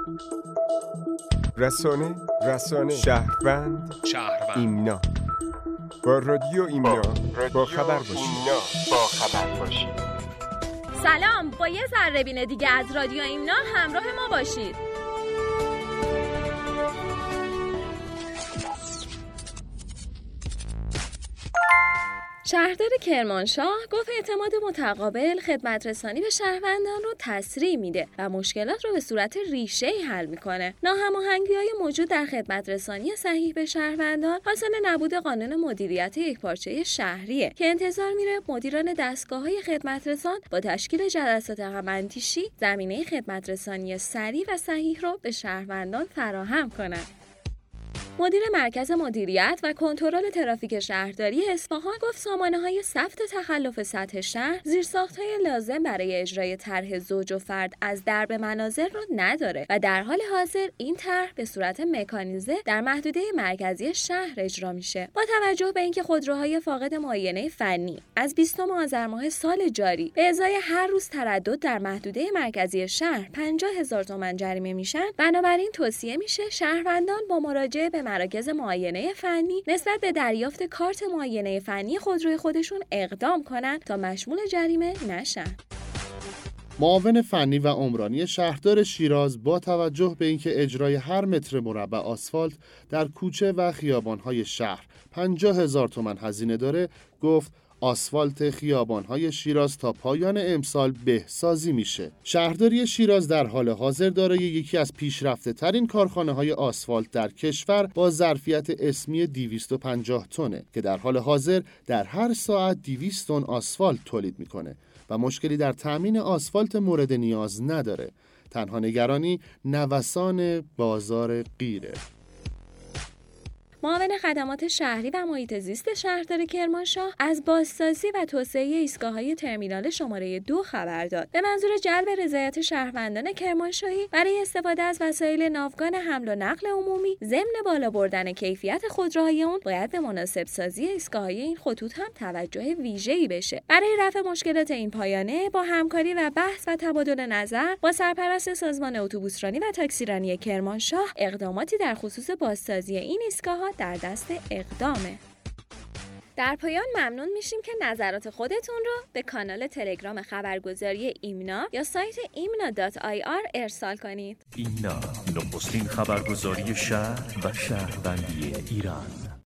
رسانه شهروند ایمنا. با رادیو ایمنا با خبر باشید. سلام، با یه ذره بین دیگه از رادیو ایمنا همراه ما باشید. شهردار کرمانشاه گفت اعتماد متقابل خدمت رسانی به شهروندان رو تسریع میده و مشکلات رو به صورت ریشه‌ای حل میکنه. ناهماهنگی‌های موجود در خدمت رسانی صحیح به شهروندان حاصل نبود قانون مدیریت یکپارچه شهریه که انتظار میره مدیران دستگاه‌های خدمت رسان با تشکیل جلسات هم‌اندیشی زمینه خدمت رسانی سریع و صحیح رو به شهروندان فراهم کنند. مدیر مرکز مدیریت و کنترل ترافیک شهرداری اصفهان گفت سامانه‌های ثبت تخلف سطح شهر زیرساخت‌های لازم برای اجرای طرح زوج و فرد از درب منازل رو نداره و در حال حاضر این طرح به صورت مکانیزه در محدوده مرکزی شهر اجرا میشه. با توجه به اینکه خودروهای فاقد معاینه فنی از 20 آذر ماه سال جاری به ازای هر روز تردد در محدوده مرکزی شهر 50,000 تومان جریمه میشن، بنابراین توصیه میشه شهروندان با مراجعه به مراکز معاینه فنی نسبت به دریافت کارت معاینه فنی خودروی خودشون اقدام کنند تا مشمول جریمه نشن. معاون فنی و عمرانی شهردار شیراز با توجه به اینکه اجرای هر متر مربع آسفالت در کوچه و خیابان‌های شهر 50,000 تومان هزینه داره، گفت آسفالت خیابان‌های شیراز تا پایان امسال بهسازی میشه. شهرداری شیراز در حال حاضر دارای یکی از پیشرفته‌ترین کارخانه‌های آسفالت در کشور با ظرفیت اسمی 250 تنه که در حال حاضر در هر ساعت 200 تن آسفالت تولید میکنه و مشکلی در تامین آسفالت مورد نیاز نداره. تنها نگرانی نوسان بازار غیره. معاون خدمات شهری و محیط زیست شهردار کرمانشاه از بازسازی و توسعه ایستگاه‌های ترمینال شماره 2 خبر داد. به منظور جلب رضایت شهروندان کرمانشاهی برای استفاده از وسایل ناوگان حمل و نقل عمومی ضمن بالا بردن کیفیت خودروهای اون باید به مناسب سازی ایستگاه‌های این خطوط هم توجه ویژه‌ای بشه. برای رفع مشکلات این پایانه با همکاری و بحث و تبادل نظر با سرپرست سازمان اتوبوسرانی و تاکسیرانی کرمانشاه اقداماتی در خصوص بازسازی این ایستگاه‌ها در دست اقدامه. در پایان ممنون میشیم که نظرات خودتون رو به کانال تلگرام خبرگزاری ایمنا یا سایت imna.ir ارسال کنید. ایمنا، نخستین خبرگزاری شهر و شهروندی ایران.